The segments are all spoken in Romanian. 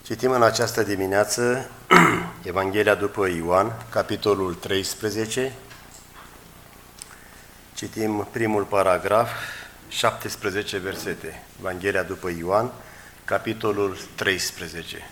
Citim în această dimineață Evanghelia după Ioan, capitolul 13. Citim primul paragraf, 17 versete. Evanghelia după Ioan, capitolul 13.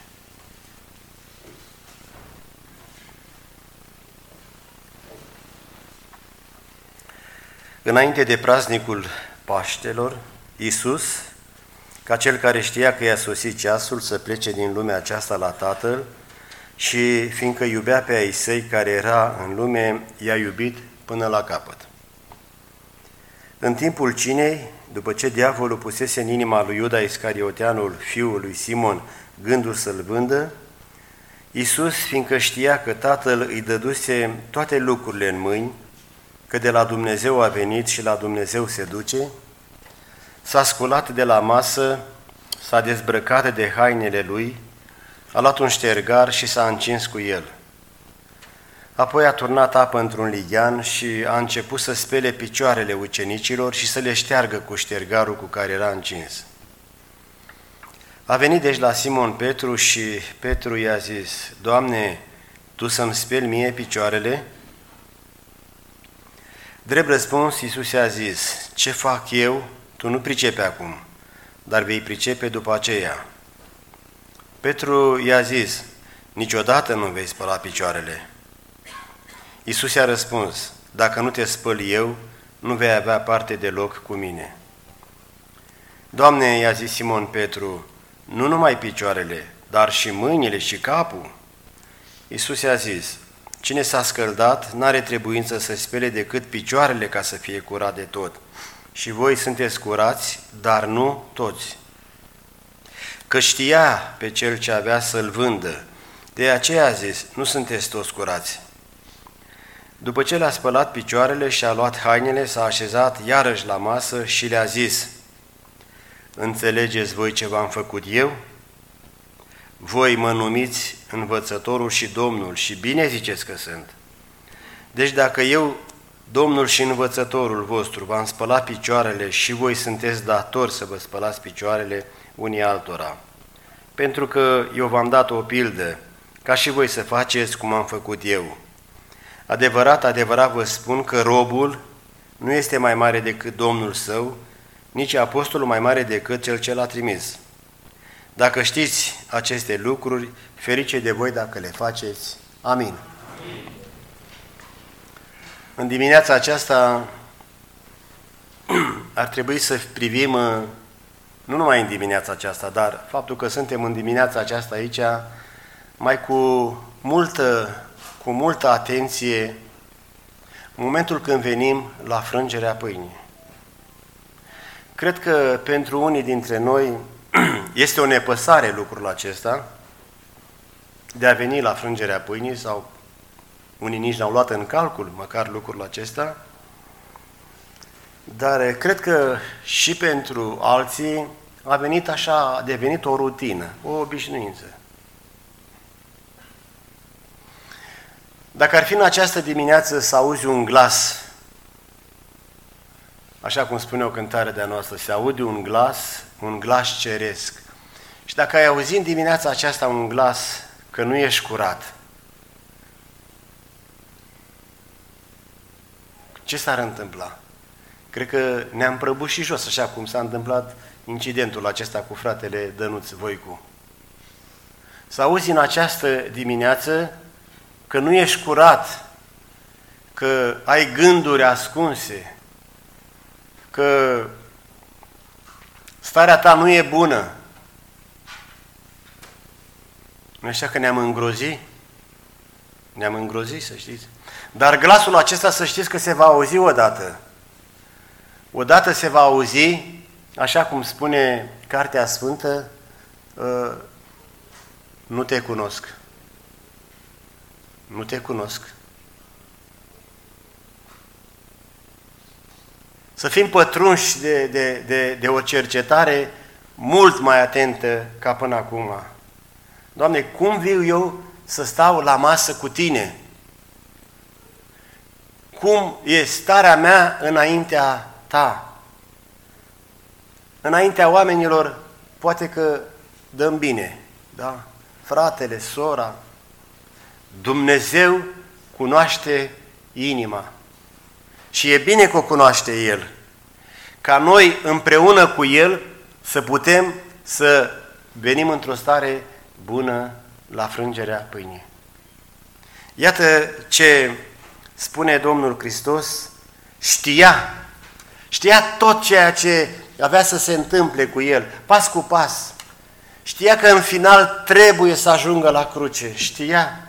Înainte de praznicul Paștelor, Iisus, ca cel care știa că i-a sosit ceasul să plece din lumea aceasta la Tatăl și fiindcă iubea pe ai săi care era în lume, i-a iubit până la capăt. În timpul cinei, după ce diavolul pusese în inima lui Iuda Iscarioteanul, fiul lui Simon, gândul să-l vândă, Iisus, fiindcă știa că Tatăl îi dăduse toate lucrurile în mâini, că de la Dumnezeu a venit și la Dumnezeu se duce, s-a sculat de la masă, s-a dezbrăcat de hainele lui, a luat un ștergar și s-a încins cu el. Apoi a turnat apă într-un lighean și a început să spele picioarele ucenicilor și să le șteargă cu ștergarul cu care era încins. A venit deci la Simon Petru și Petru i-a zis: Doamne, Tu să-mi speli mie picioarele? Drept răspuns, Iisus i-a zis: Ce fac eu, tu nu pricepi acum, dar vei pricepe după aceea. Petru i-a zis: Niciodată nu vei spăla picioarele. Iisus i-a răspuns: Dacă nu te spăl eu, nu vei avea parte deloc cu mine. Doamne, i-a zis Simon Petru, nu numai picioarele, dar și mâinile și capul. Iisus i-a zis: Cine s-a scăldat n-are trebuință să spele decât picioarele ca să fie curat de tot. Și voi sunteți curați, dar nu toți. Că știa pe cel ce avea să-l vândă, de aceea a zis: Nu sunteți toți curați. După ce le-a spălat picioarele și a luat hainele, s-a așezat iarăși la masă și le-a zis: Înțelegeți voi ce v-am făcut eu? Voi mă numiți învățătorul și Domnul și bine ziceți că sunt. Deci dacă eu, Domnul și învățătorul vostru, v-am spălat picioarele și voi sunteți datori să vă spălați picioarele unii altora. Pentru că eu v-am dat o pildă, ca și voi să faceți cum am făcut eu. Adevărat, adevărat vă spun că robul nu este mai mare decât Domnul său, nici apostolul mai mare decât cel ce l-a trimis. Dacă știți aceste lucruri, ferice de voi dacă le faceți. Amin. Amin. În dimineața aceasta ar trebui să privim, nu numai în dimineața aceasta, dar faptul că suntem în dimineața aceasta aici, mai cu multă atenție, momentul când venim la frângerea pâinii. Cred că pentru unii dintre noi este o nepăsare lucrul acesta de a veni la frângerea pâinii, sau unii nici n-au luat în calcul măcar lucrul acesta, dar cred că și pentru alții a devenit o rutină, o obișnuință. Dacă ar fi în această dimineață să auzi un glas, așa cum spune o cântare de-a noastră, se aude un glas ceresc. Și dacă ai auzit în dimineața aceasta un glas că nu ești curat, ce s-ar întâmpla? Cred că ne-am prăbușit jos, așa cum s-a întâmplat incidentul acesta cu fratele Dănuț Voicu. Să auzi în această dimineață că nu ești curat, că ai gânduri ascunse, că starea ta nu e bună. Nu așa că ne-am îngrozit? Ne-am îngrozit, să știți. Dar glasul acesta, să știți că se va auzi odată. Odată se va auzi, așa cum spune Cartea Sfântă, nu te cunosc. Nu te cunosc. Să fim pătrunși de o cercetare mult mai atentă ca până acum. Doamne, cum viu eu să stau la masă cu Tine? Cum e starea mea înaintea Ta? Înaintea oamenilor poate că dăm bine, da? fratele, sora. Dumnezeu cunoaște inima și e bine că o cunoaște El, ca noi împreună cu El să putem să venim într-o stare bună la frângerea pâinii. Iată ce spune Domnul Hristos, știa tot ceea ce avea să se întâmple cu El, pas cu pas. Știa că în final trebuie să ajungă la cruce, știa.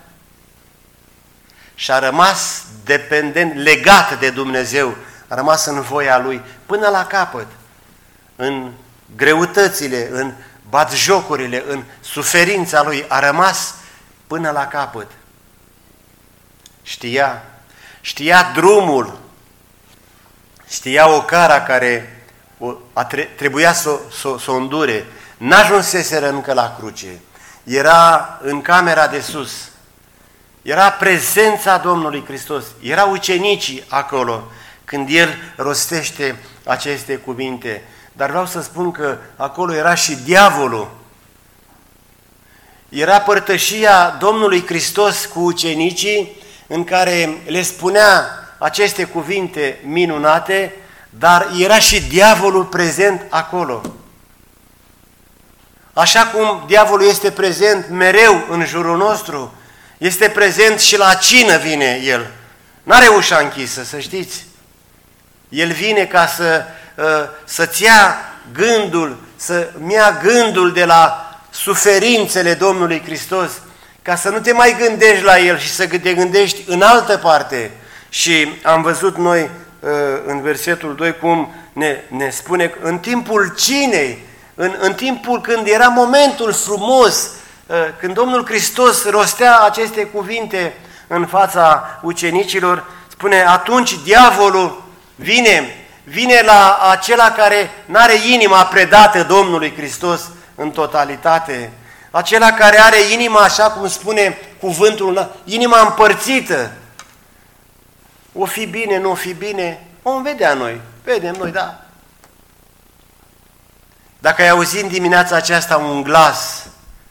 Și a rămas dependent, legat de Dumnezeu, a rămas în voia Lui până la capăt, în greutățile, în batjocurile, în suferința Lui, a rămas până la capăt. Știa drumul, știa ocara care trebuia să o îndure. N-ajunseseră încă la cruce, era în camera de sus, era prezența Domnului Hristos, erau ucenicii acolo când El rostește aceste cuvinte. Dar vreau să spun că acolo era și diavolul. Era părtășia Domnului Hristos cu ucenicii în care le spunea aceste cuvinte minunate, dar era și diavolul prezent acolo. Așa cum diavolul este prezent mereu în jurul nostru, este prezent și la cină vine el. N-are ușa închisă, să știți. El vine ca să-ți ia gândul, să-mi ia gândul de la suferințele Domnului Hristos, ca să nu te mai gândești la El și să te gândești în altă parte. Și am văzut noi în versetul 2 cum ne spune în timpul cinei, în timpul când era momentul frumos, când Domnul Hristos rostea aceste cuvinte în fața ucenicilor, spune, atunci diavolul vine la acela care n-are inima predată Domnului Hristos în totalitate, acela care are inima, așa cum spune cuvântul, inima împărțită. O fi bine, nu o fi bine, vom vedea noi, vedem noi, da. Dacă ai auzit în dimineața aceasta un glas,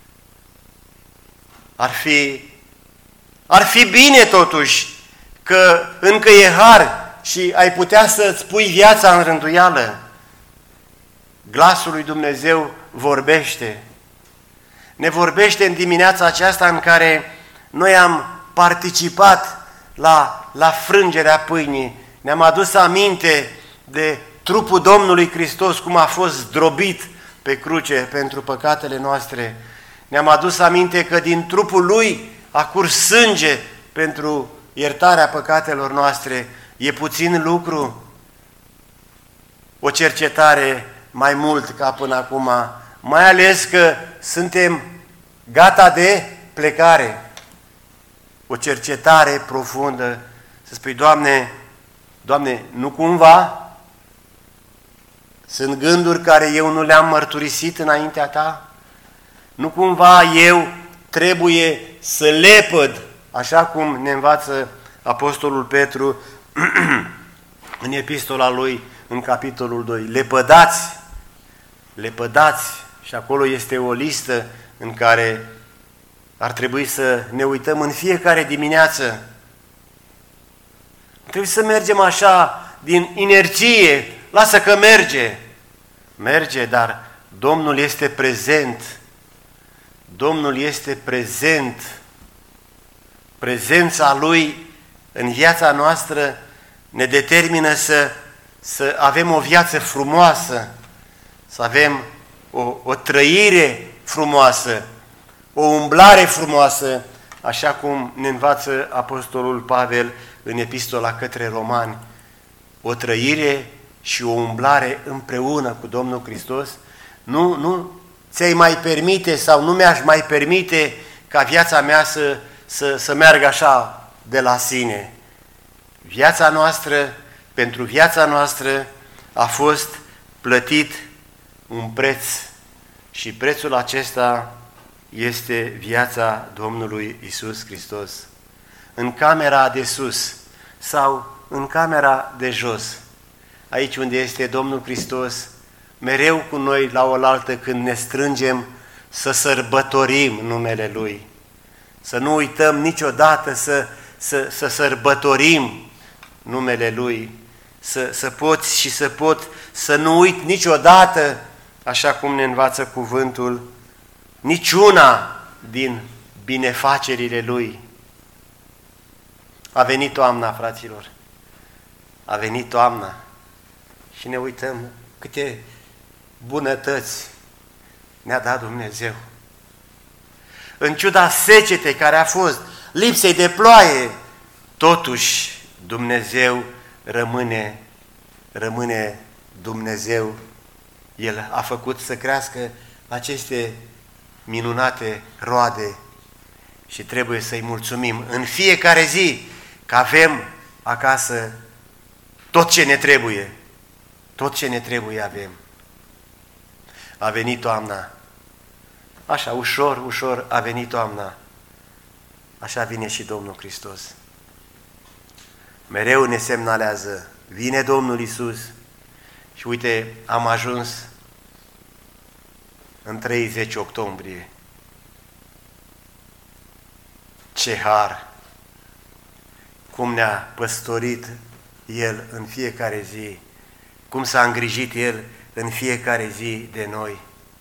ar fi bine totuși că încă e har și ai putea să-ți pui viața în rânduială. Glasul lui Dumnezeu vorbește. Ne vorbește în dimineața aceasta în care noi am participat la frângerea pâinii. Ne-am adus aminte de trupul Domnului Hristos, cum a fost zdrobit pe cruce pentru păcatele noastre. Ne-am adus aminte că din trupul Lui a curs sânge pentru iertarea păcatelor noastre. E puțin lucru? O cercetare mai mult ca până acum, mai ales că suntem gata de plecare. O cercetare profundă, să spui, Doamne, nu cumva sunt gânduri care eu nu le-am mărturisit înaintea Ta? Nu cumva eu trebuie să lepăd, așa cum ne învață Apostolul Petru în epistola lui, în capitolul 2. Lepădați, și acolo este o listă în care ar trebui să ne uităm în fiecare dimineață. Trebuie să mergem așa, din inerție, lasă că merge, dar Domnul este prezent. Domnul este prezent. Prezența Lui în viața noastră ne determină să avem o viață frumoasă, să avem o trăire frumoasă, o umblare frumoasă, așa cum ne învață Apostolul Pavel în epistola către Romani. O trăire și o umblare împreună cu Domnul Hristos. Nu ți-ai mai permite sau nu mi-aș mai permite ca viața mea să meargă așa de la sine. Viața noastră, pentru viața noastră a fost plătit un preț și prețul acesta este viața Domnului Iisus Hristos. În camera de sus sau în camera de jos, aici unde este Domnul Hristos, mereu cu noi la oaltă când ne strângem să sărbătorim numele Lui. Să nu uităm niciodată să sărbătorim numele Lui. Să poți și să pot să nu uit niciodată, așa cum ne învață cuvântul, niciuna din binefacerile Lui. A venit toamna, fraților. A venit toamna și ne uităm câte bunătăți ne-a dat Dumnezeu. În ciuda secetei care a fost, lipsei de ploaie, totuși Dumnezeu rămâne Dumnezeu. El a făcut să crească aceste minunate roade și trebuie să-i mulțumim în fiecare zi că avem acasă tot ce ne trebuie. Tot ce ne trebuie avem. A venit toamna. Așa, ușor, ușor a venit toamna. Așa vine și Domnul Hristos. Mereu ne semnalează, vine Domnul Iisus și uite, am ajuns în 30 octombrie. Ce har! Cum ne-a păstorit El în fiecare zi, cum s-a îngrijit El în fiecare zi de noi.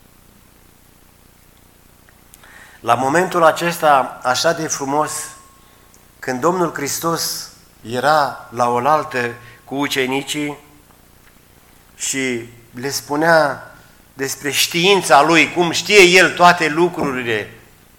La momentul acesta, așa de frumos, când Domnul Hristos era la oaltă cu ucenicii și le spunea despre știința Lui, cum știe El toate lucrurile,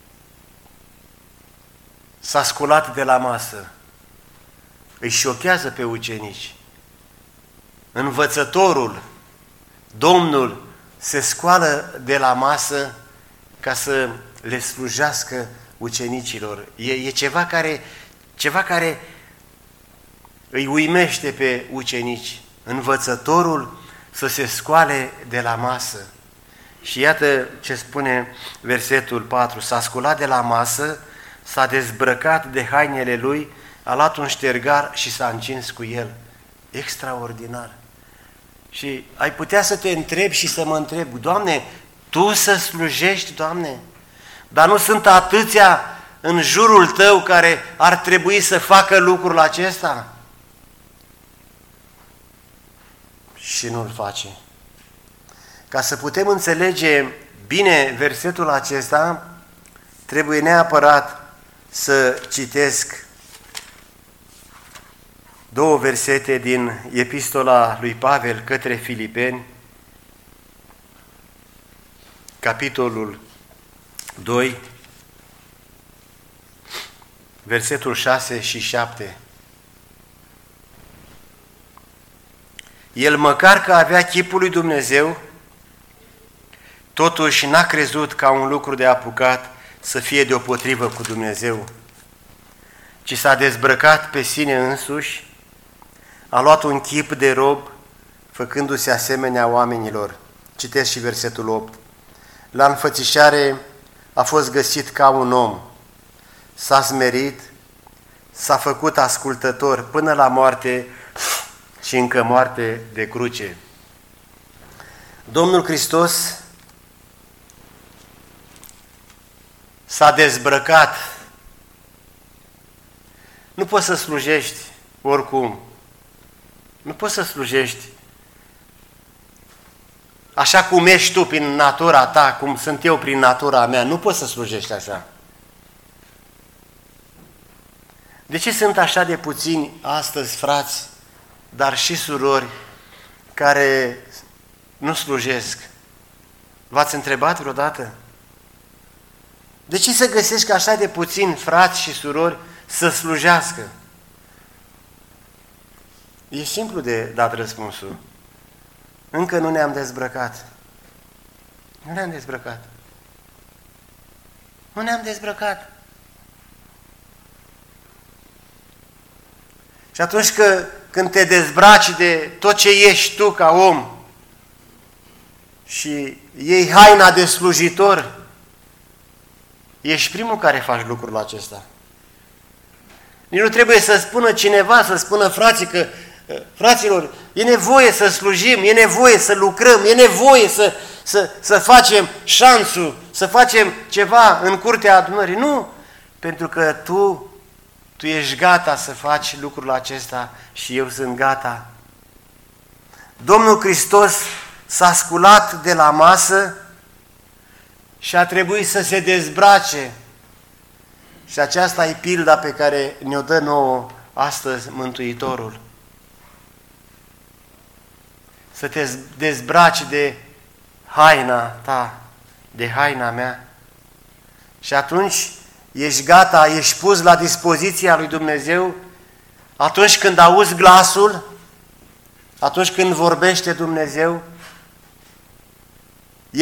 s-a sculat de la masă. Îi șochează pe ucenici. Învățătorul, Domnul, se scoală de la masă ca să le slujească ucenicilor. E ceva care îi uimește pe ucenici. Învățătorul să se scoale de la masă. Și iată ce spune versetul 4. S-a sculat de la masă, s-a dezbrăcat de hainele lui, a luat un ștergar și s-a încins cu el. Extraordinar! Și ai putea să te întrebi și să mă întreb, Doamne, Tu să slujești, Doamne? Dar nu sunt atâția în jurul Tău care ar trebui să facă lucrul acesta? Și nu-l face. Ca să putem înțelege bine versetul acesta, trebuie neapărat să citesc două versete din epistola lui Pavel către Filipeni, capitolul 2, versetul 6 și 7. El, măcar că avea chipul lui Dumnezeu, totuși n-a crezut ca un lucru de apucat să fie deopotrivă cu Dumnezeu, ci s-a dezbrăcat pe sine însuși, a luat un chip de rob, făcându-se asemenea oamenilor. Citesc și versetul 8. La înfățișare a fost găsit ca un om, s-a smerit, s-a făcut ascultător până la moarte și încă moarte de cruce. Domnul Hristos s-a dezbrăcat. Nu poți să slujești oricum. Nu poți să slujești așa cum ești tu prin natura ta, cum sunt eu prin natura mea. Nu poți să slujești așa. De ce sunt așa de puțini astăzi frați, dar și surori, care nu slujesc? V-ați întrebat vreodată? De ce să găsești așa de puțini frați și surori să slujească? E simplu de dat răspunsul. Încă nu ne-am dezbrăcat. Nu ne-am dezbrăcat. Nu ne-am dezbrăcat. Și atunci când te dezbraci de tot ce ești tu ca om și iei haina de slujitor, ești primul care faci lucrul acesta. Nici nu trebuie să spună cineva, să spună frații fraților, e nevoie să slujim, e nevoie să lucrăm, e nevoie să facem șanțul, să facem ceva în curtea adunării. Nu, pentru că tu ești gata să faci lucrul acesta și eu sunt gata. Domnul Hristos s-a sculat de la masă și a trebuit să se dezbrace. Și aceasta e pilda pe care ne-o dă nouă astăzi Mântuitorul. Să te dezbraci de haina ta, de haina mea. Și atunci ești gata, ești pus la dispoziția lui Dumnezeu atunci când auzi glasul, atunci când vorbește Dumnezeu. E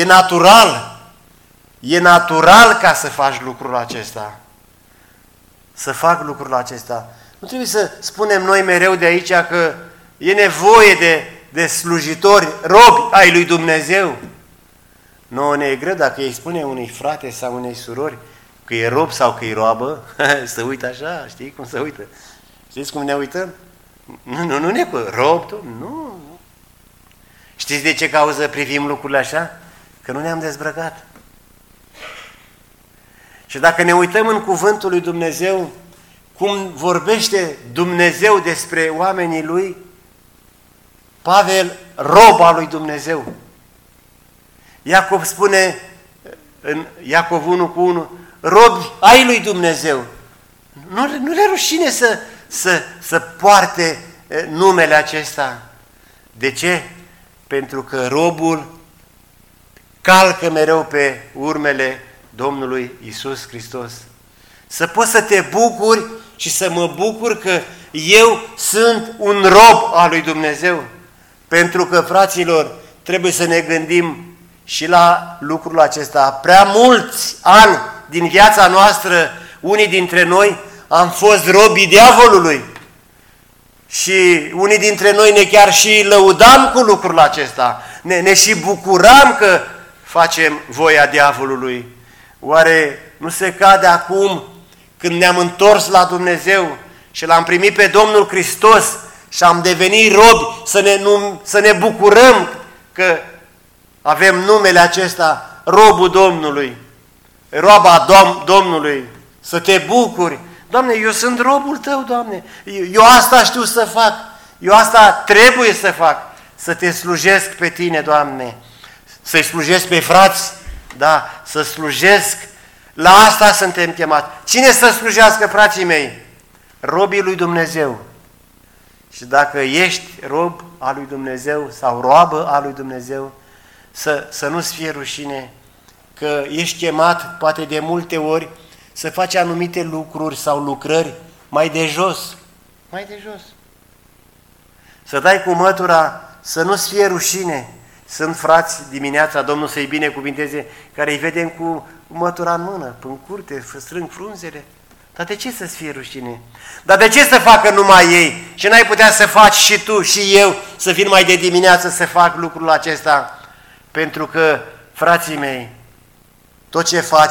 natural ca să faci lucrul acesta. Să fac lucrul acesta. Nu trebuie să spunem noi mereu de aici că e nevoie de slujitori, robi ai lui Dumnezeu. Nouă ne e greu dacă îi spune unui frate sau unei surori că e rob sau că e roabă, să uită așa, știi cum se uită? Știți cum ne uităm? Nu ne cu rob, tu? Nu. Știți de ce cauză privim lucrurile așa? Că nu ne-am dezbrăcat. Și dacă ne uităm în cuvântul lui Dumnezeu, cum vorbește Dumnezeu despre oamenii lui, Pavel, rob al lui Dumnezeu. Iacov spune în Iacov 1:1, robi ai lui Dumnezeu. Nu le rușine să poarte numele acesta. De ce? Pentru că robul calcă mereu pe urmele Domnului Iisus Hristos. Să poți să te bucuri și să mă bucur că eu sunt un rob al lui Dumnezeu. Pentru că, fraților, trebuie să ne gândim și la lucrul acesta. Prea mulți ani din viața noastră, unii dintre noi, am fost robii diavolului. Și unii dintre noi ne chiar și lăudam cu lucrul acesta. Ne și bucuram că facem voia diavolului. Oare nu se cade acum, când ne-am întors la Dumnezeu și L-am primit pe Domnul Hristos și am devenit robi, să ne bucurăm că avem numele acesta, robul Domnului, roaba Domnului, să te bucuri. Doamne, eu sunt robul Tău, Doamne, eu asta știu să fac, eu asta trebuie să fac, să Te slujesc pe Tine, Doamne, să-i slujesc pe frați, da, să slujesc, la asta suntem chemați. Cine să slujească, frații mei? Robii lui Dumnezeu. Și dacă ești rob al lui Dumnezeu sau roabă al lui Dumnezeu, să nu-ți fie rușine că ești chemat, poate de multe ori, să faci anumite lucruri sau lucrări mai de jos. Mai de jos. Să dai cu mătura, să nu-ți fie rușine. Sunt frați dimineața, Domnul să-i binecuvinteze, care îi vedem cu mătura în mână, în curte, strâng frunzele. Dar de ce să-ți fie rușine? Dar de ce să facă numai ei? Și n-ai putea să faci și tu și eu, să vin mai de dimineață să fac lucrul acesta? Pentru că, frații mei, tot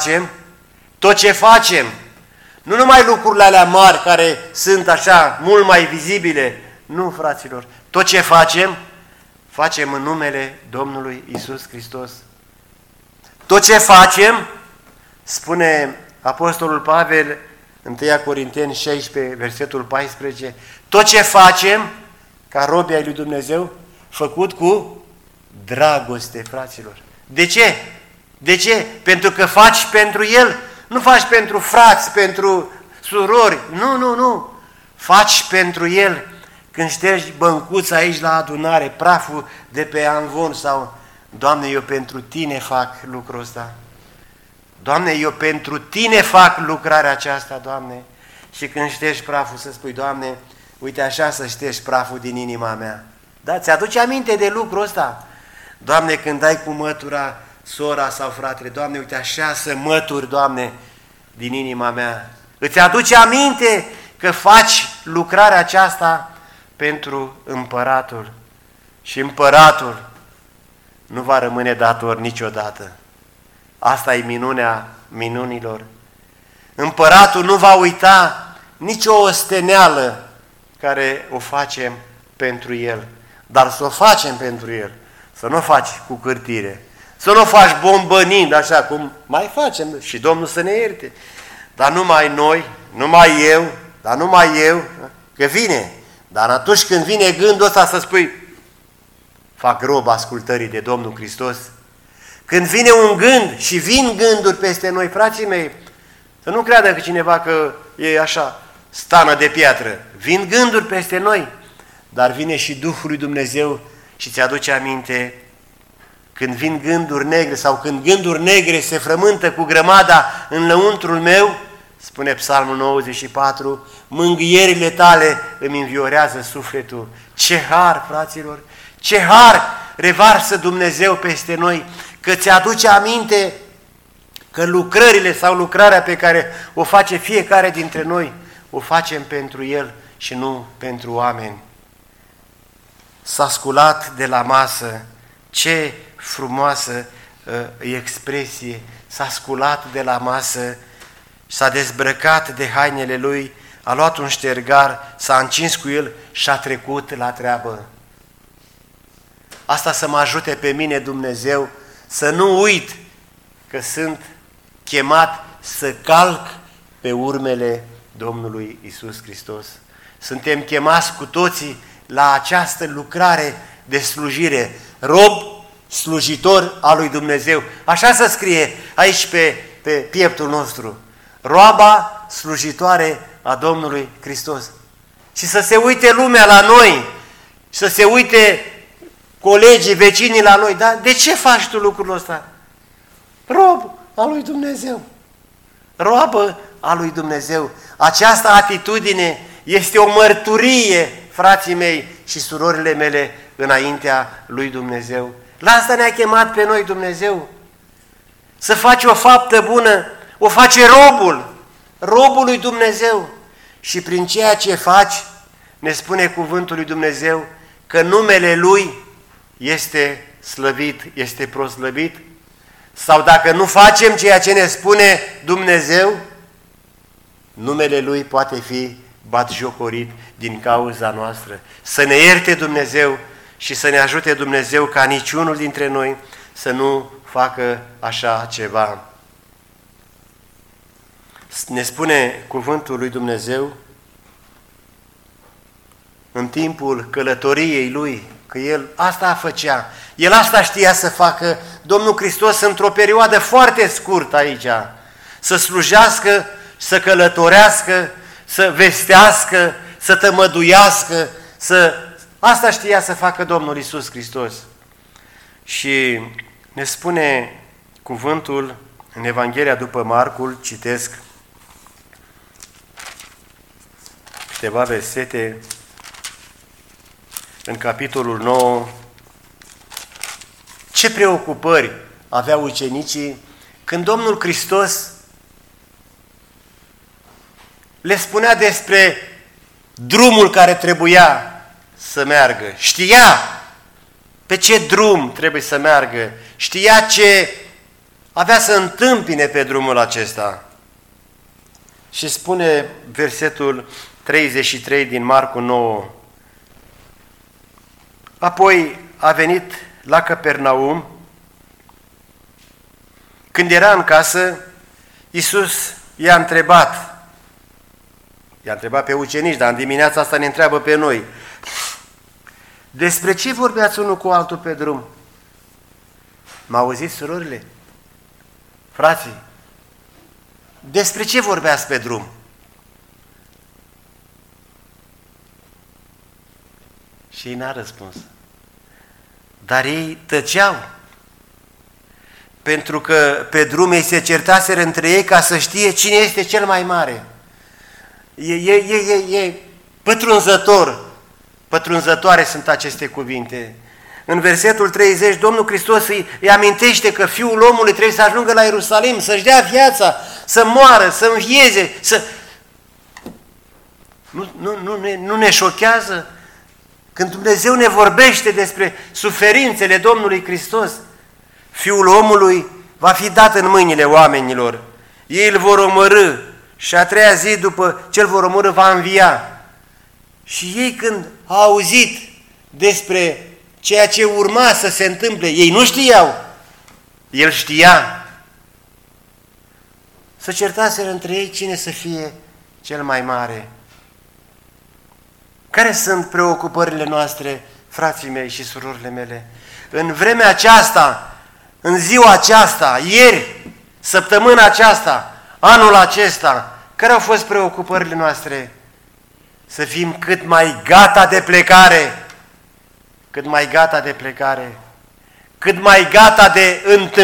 ce facem, nu numai lucrurile alea mari care sunt așa mult mai vizibile, nu, fraților, tot ce facem în numele Domnului Iisus Hristos. Tot ce facem, spune Apostolul Pavel, 1 Corinteni 16, versetul 14, tot ce facem, ca robi ai lui Dumnezeu, făcut cu dragoste, fraților. De ce? De ce? Pentru că faci pentru El, nu faci pentru frați, pentru surori, nu. Faci pentru El. Când ștergi băncuța aici la adunare, praful de pe amvon sau, Doamne, eu pentru Tine fac lucrul ăsta. Doamne, eu pentru Tine fac lucrarea aceasta, Doamne. Și când ștergi praful să spui, Doamne, uite așa să ștergi praful din inima mea. Da, ți-aduce aminte de lucrul ăsta? Doamne, când dai cu mătura sora sau fratele, Doamne, uite așa să mături, Doamne, din inima mea. Îți aduce aminte că faci lucrarea aceasta pentru împăratul. Și împăratul nu va rămâne dator niciodată. Asta e minunea minunilor. Împăratul nu va uita nicio osteneală care o facem pentru El, dar să o facem pentru El, să nu o faci cu cârtire, Să nu o faci bombănind așa cum mai facem și Domnul să ne ierte. Dar numai noi, numai eu, dar numai eu, că vine. Dar atunci când vine gândul ăsta să spui, fac rob ascultării de Domnul Hristos, când vine un gând și vin gânduri peste noi, frații mei, să nu creadă că cineva că e așa, stană de piatră. Vin gânduri peste noi, dar vine și Duhul lui Dumnezeu și ți-aduce aminte când vin gânduri negre sau când gânduri negre se frământă cu grămada în lăuntrul meu, spune Psalmul 94, mângâierile tale îmi înviorează sufletul. Ce har, fraților! Ce har revarsă Dumnezeu peste noi, că ți-aduce aminte că lucrările sau lucrarea pe care o face fiecare dintre noi, o facem pentru El și nu pentru oameni. S-a sculat de la masă, ce frumoasă expresie, s-a sculat de la masă, s-a dezbrăcat de hainele Lui, a luat un ștergar, s-a încins cu el și a trecut la treabă. Asta să mă ajute pe mine Dumnezeu să nu uit că sunt chemat să calc pe urmele Domnului Iisus Hristos. Suntem chemați cu toții la această lucrare de slujire, rob slujitor al lui Dumnezeu. Așa se scrie aici pe pieptul nostru, roaba slujitoare a Domnului Hristos. Și să se uite lumea la noi, să se uite colegii, vecinii la noi, dar de ce faci tu lucrul ăsta? Rob al lui Dumnezeu, roabă a lui Dumnezeu. Această atitudine este o mărturie, frații mei și surorile mele, înaintea lui Dumnezeu. La asta ne-a chemat pe noi Dumnezeu. Să faci o faptă bună, o face robul lui Dumnezeu. Și prin ceea ce faci, ne spune cuvântul lui Dumnezeu, că numele Lui este slăvit, este proslăvit. Sau dacă nu facem ceea ce ne spune Dumnezeu, numele Lui poate fi batjocorit din cauza noastră. Să ne ierte Dumnezeu și să ne ajute Dumnezeu ca niciunul dintre noi să nu facă așa ceva. Ne spune cuvântul lui Dumnezeu în timpul călătoriei Lui, că El asta făcea, El asta știa să facă, Domnul Hristos într-o perioadă foarte scurtă aici, să slujească, să călătorească, să vestească, să tămăduiască, asta știa să facă Domnul Iisus Hristos. Și ne spune cuvântul în Evanghelia după Marcul, citesc câteva versete în capitolul 9. Ce preocupări aveau ucenicii când Domnul Hristos le spunea despre drumul care trebuia să meargă. Știa pe ce drum trebuie să meargă, știa ce avea să întâmpine pe drumul acesta. Și spune versetul 33 din Marcu 9. Apoi a venit la Capernaum. Când era în casă, Iisus i-a întrebat pe ucenici, dar în dimineața asta ne întreabă pe noi. Despre ce vorbeați unul cu altul pe drum? M-auziți, surorile? Frații, despre ce vorbeați pe drum? Și ei n-a răspuns. Dar ei tăceau, pentru că pe drum ei se certaseră între ei ca să știe cine este cel mai mare. E pătrunzătoare sunt aceste cuvinte. În versetul 30, Domnul Hristos îi amintește că Fiul omului trebuie să ajungă la Ierusalim, să-și dea viața, să moară, să învieze, să... Nu ne șochează? Când Dumnezeu ne vorbește despre suferințele Domnului Hristos, Fiul omului va fi dat în mâinile oamenilor. Ei îl vor omorî și a treia zi după ce îl vor omorî va învia. Și ei când au auzit despre ceea ce urma să se întâmple, ei nu știau, El știa. Să certaseră între ei cine să fie cel mai mare. Care sunt preocupările noastre, frații mei și surorile mele? În vremea aceasta, în ziua aceasta, ieri, săptămâna aceasta, anul acesta, care au fost preocupările noastre? Să fim cât mai gata de plecare, cât mai gata de plecare, cât mai gata de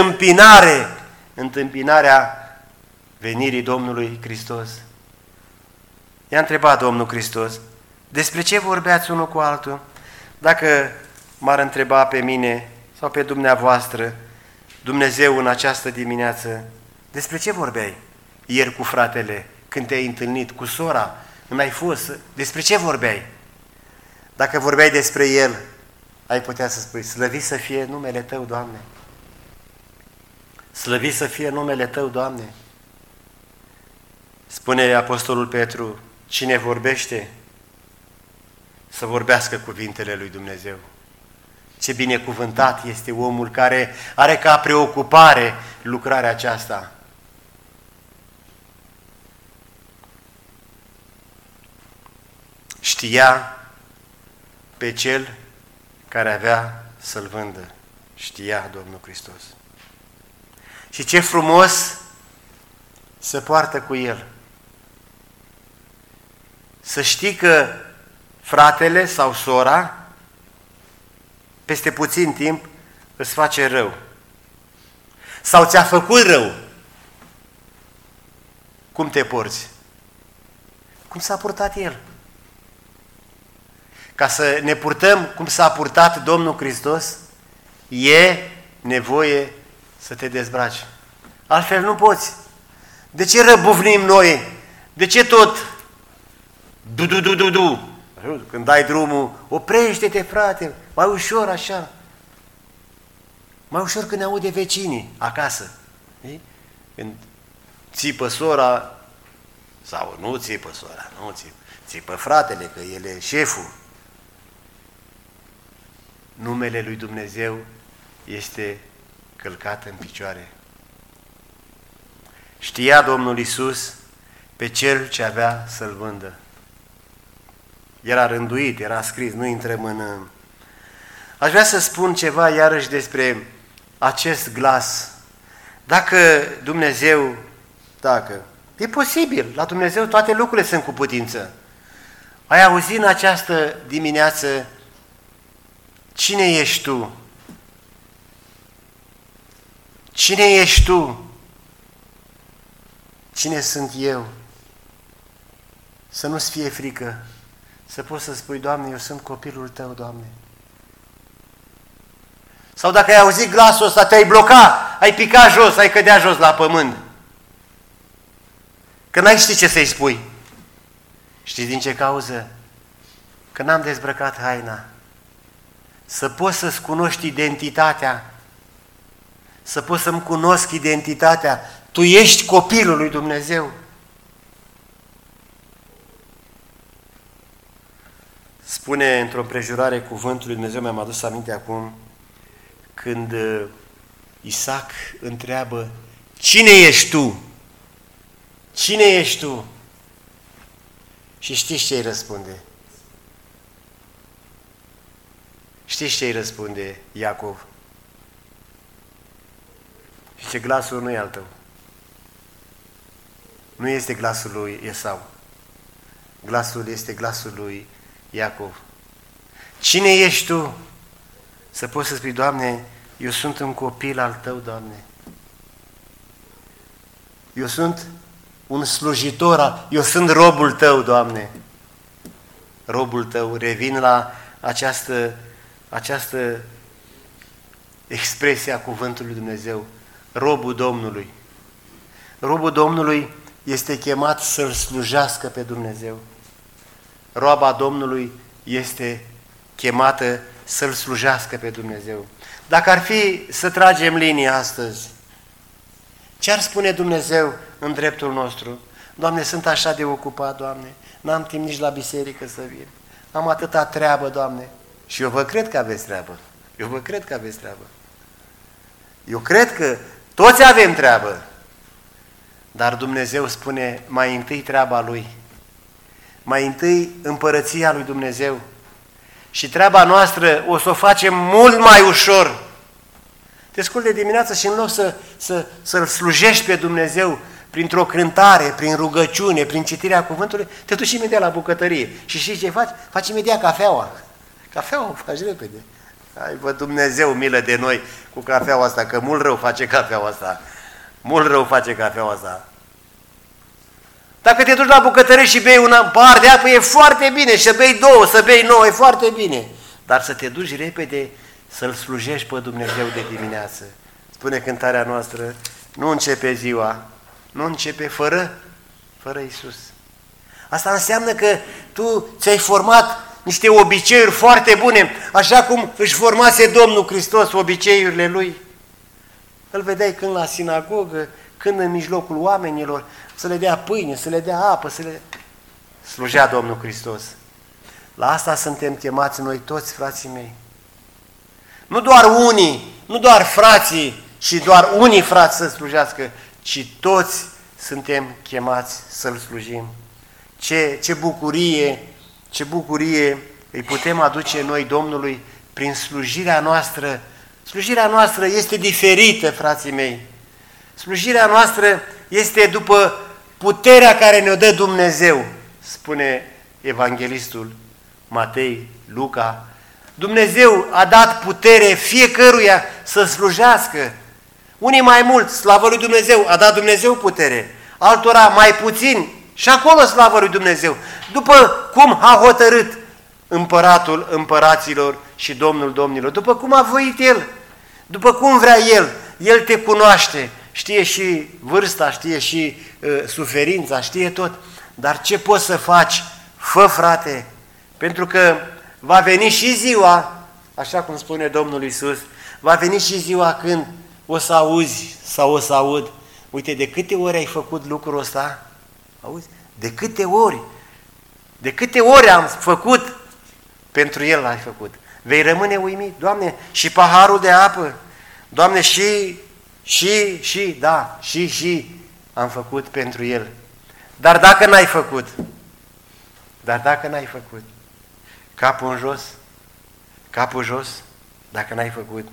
întâmpinarea venirii Domnului Hristos. I-a întrebat Domnul Hristos, despre ce vorbeați unul cu altul? Dacă m-ar întreba pe mine sau pe dumneavoastră, Dumnezeu în această dimineață, despre ce vorbeai ieri cu fratele, când te-ai întâlnit, cu sora, când ai fost, despre ce vorbeai? Dacă vorbeai despre el, ai putea să spui, slăvit să fie numele Tău, Doamne. Slăvit să fie numele Tău, Doamne. Spune Apostolul Petru, cine vorbește, să vorbească cuvintele lui Dumnezeu. Ce binecuvântat este omul care are ca preocupare lucrarea aceasta. Știa pe cel care avea să-l vândă. Știa Domnul Hristos. Și ce frumos să poartă cu el. Să știi că fratele sau sora, peste puțin timp, îți face rău. Sau ți-a făcut rău. Cum te porți? Cum s-a purtat el? Ca să ne purtăm cum s-a purtat Domnul Hristos, e nevoie să te dezbraci. Altfel nu poți. De ce răbufnim noi? De ce tot? Du. Când dai drumul, oprește-te, frate, mai ușor așa. Mai ușor când ne aude vecinii acasă. Când țipă sora, sau nu țipă sora, țipă fratele, că el e șeful. Numele lui Dumnezeu este călcat în picioare. Știa Domnul Iisus pe cel ce avea să-l vândă. Era rânduit, era scris, nu intrăm în... Aș vrea să spun ceva iarăși despre acest glas. Dacă Dumnezeu, e posibil, la Dumnezeu toate lucrurile sunt cu putință. Ai auzit în această dimineață, cine ești tu? Cine ești tu? Cine sunt eu? Să nu-ți fie frică, să poți să spui, Doamne, eu sunt copilul Tău, Doamne. Sau dacă ai auzit glasul ăsta, te-ai bloca, ai pica jos, ai cădea jos la pământ. Că n-ai ști ce să-i spui. Știți din ce cauză? Că n-am dezbrăcat haina. Să poți să-ți cunoști identitatea, să poți să-mi cunosc identitatea. Tu ești copilul lui Dumnezeu. Spune într-o împrejurare cuvântul lui Dumnezeu, mi-am adus aminte acum, când Isaac întreabă, cine ești tu? Cine ești tu? Și știți ce îi răspunde? Știți ce îi răspunde Iacov? Și ce glasul nu e al tău. Nu este glasul lui Esau. Glasul este glasul lui Iacov. Cine ești tu? Să poți să spui, Doamne, eu sunt un copil al Tău, Doamne. Eu sunt un slujitor, eu sunt robul Tău, Doamne. Robul Tău, revin la această expresie a cuvântului Dumnezeu, robul Domnului. Robul Domnului este chemat să-L slujească pe Dumnezeu. Roaba Domnului este chemată să-L slujească pe Dumnezeu. Dacă ar fi să tragem linie astăzi, ce ar spune Dumnezeu în dreptul nostru? Doamne, sunt așa de ocupat, Doamne, n-am timp nici la biserică să vin. Am atâta treabă, Doamne. Și eu vă cred că aveți treabă. Eu cred că toți avem treabă, dar Dumnezeu spune mai întâi treaba Lui, mai întâi împărăția lui Dumnezeu și treaba noastră o să o facem mult mai ușor. Te sculi de dimineață și în loc să-L slujești pe Dumnezeu printr-o cântare, prin rugăciune, prin citirea cuvântului, te duci imediat la bucătărie. Și știi ce faci? Faci imediat cafeaua. Cafeaua o faci repede. Hai, bă, Dumnezeu milă de noi cu cafeaua asta, că mult rău face cafeaua asta. Mult rău face cafeaua asta. Dacă te duci la bucătărie și bei un pahar de apă, e foarte bine. Și să bei 2, să bei 9, e foarte bine. Dar să te duci repede să-L slujești pe Dumnezeu de dimineață. Spune cântarea noastră, nu începe ziua, nu începe fără Iisus. Asta înseamnă că tu ți-ai format niște obiceiuri foarte bune, așa cum își formase Domnul Hristos obiceiurile Lui. Îl vedeai când la sinagogă, când în mijlocul oamenilor, să le dea pâine, să le dea apă, slujea Domnul Hristos. La asta suntem chemați noi toți, frații mei. Nu doar unii, nu doar frații și doar unii frați să slujească, ci toți suntem chemați să-L slujim. Ce bucurie îi putem aduce noi Domnului prin slujirea noastră. Slujirea noastră este diferită, frații mei. Slujirea noastră este după puterea care ne-o dă Dumnezeu, spune evanghelistul Matei, Luca. Dumnezeu a dat putere fiecăruia să slujească. Unii mai mult, slavă lui Dumnezeu, a dat Dumnezeu putere. Altora mai puțin, și acolo slavă lui Dumnezeu. După cum a hotărât împăratul împăraților și Domnul domnilor, după cum a voit El, după cum vrea El, El te cunoaște, știe și vârsta, știe și suferința, știe tot. Dar ce poți să faci? Fă, frate, pentru că va veni și ziua, așa cum spune Domnul Iisus, va veni și ziua când o să auzi sau o să aud. Uite, de câte ori ai făcut lucrul ăsta? Auzi? De câte ori? De câte ori am făcut? Pentru El l-ai făcut. Vei rămâne uimit. Doamne, și paharul de apă. Doamne, și am făcut pentru El. Dar dacă n-ai făcut, capul jos, dacă n-ai făcut.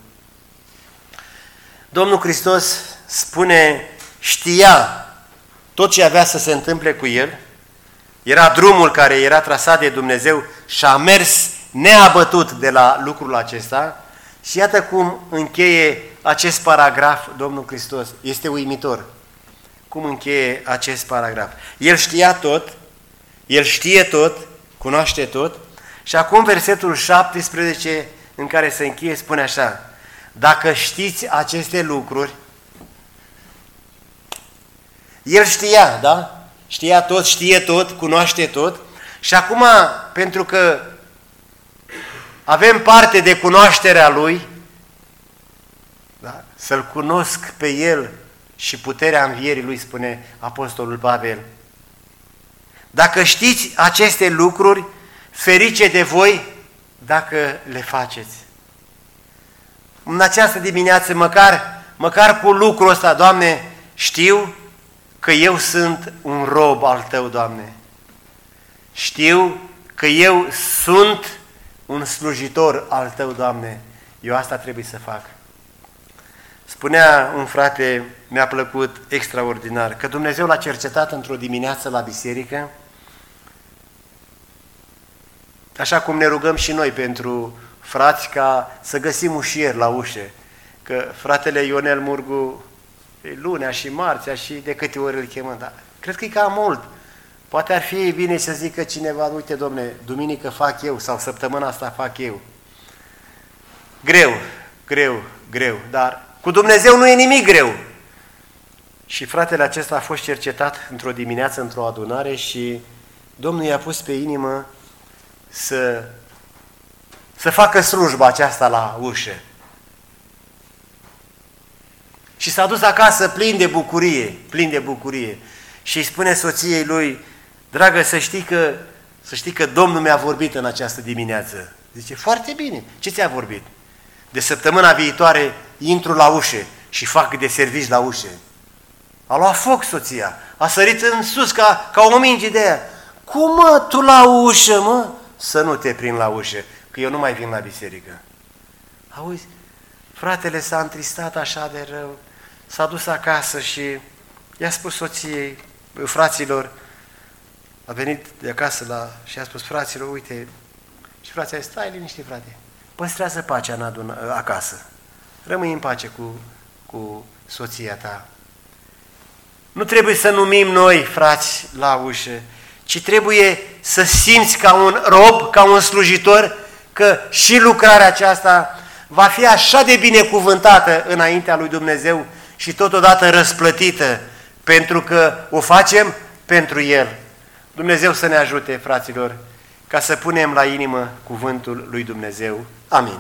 Domnul Hristos spune, știa tot ce avea să se întâmple cu El, era drumul care era trasat de Dumnezeu și a mers neabătut de la lucrul acesta și iată cum încheie acest paragraf Domnul Hristos. Este uimitor cum încheie acest paragraf. El știa tot, El știe tot, cunoaște tot și acum versetul 17 în care se încheie spune așa, dacă știți aceste lucruri, El știa, da? Știa tot, știe tot, cunoaște tot și acum, pentru că avem parte de cunoașterea Lui, da? Să-L cunosc pe El și puterea învierii Lui, spune Apostolul Pavel. Dacă știți aceste lucruri, ferice de voi dacă le faceți. În această dimineață, măcar cu lucrul ăsta, Doamne, știu că eu sunt un rob al Tău, Doamne. Știu că eu sunt un slujitor al Tău, Doamne. Eu asta trebuie să fac. Spunea un frate, mi-a plăcut extraordinar, că Dumnezeu l-a cercetat într-o dimineață la biserică, așa cum ne rugăm și noi pentru frați ca să găsim ușier la ușă, că fratele Ionel Murgu lunea și marțea și de câte ori îl chemăm, dar cred că e cam mult. Poate ar fi bine să zică cineva, uite, domne, duminică fac eu sau săptămâna asta fac eu. Greu, dar cu Dumnezeu nu e nimic greu. Și fratele acesta a fost cercetat într-o dimineață, într-o adunare și Domnul i-a pus pe inimă să facă slujba aceasta la ușă. Și s-a dus acasă plin de bucurie. Și îi spune soției lui, dragă, să știi că Domnul mi-a vorbit în această dimineață. Zice, foarte bine, ce ți-a vorbit? De săptămâna viitoare intru la ușă și fac de servici la ușă. A luat foc soția, a sărit în sus ca o minge de aia. Cum mă, tu la ușă, mă? Să nu te prind la ușă, că eu nu mai vin la biserică. Auzi, fratele s-a întristat așa de rău, s-a dus acasă și i-a spus soției, fraților, a venit de acasă și a spus fraților, uite, și frații a zis, stai liniște, frate, păstrează pacea acasă, rămâi în pace cu soția ta. Nu trebuie să numim noi frați la ușă, ci trebuie să simți ca un rob, ca un slujitor, că și lucrarea aceasta va fi așa de binecuvântată înaintea lui Dumnezeu și totodată răsplătită, pentru că o facem pentru El. Dumnezeu să ne ajute, fraților, ca să punem la inimă cuvântul lui Dumnezeu. Amin.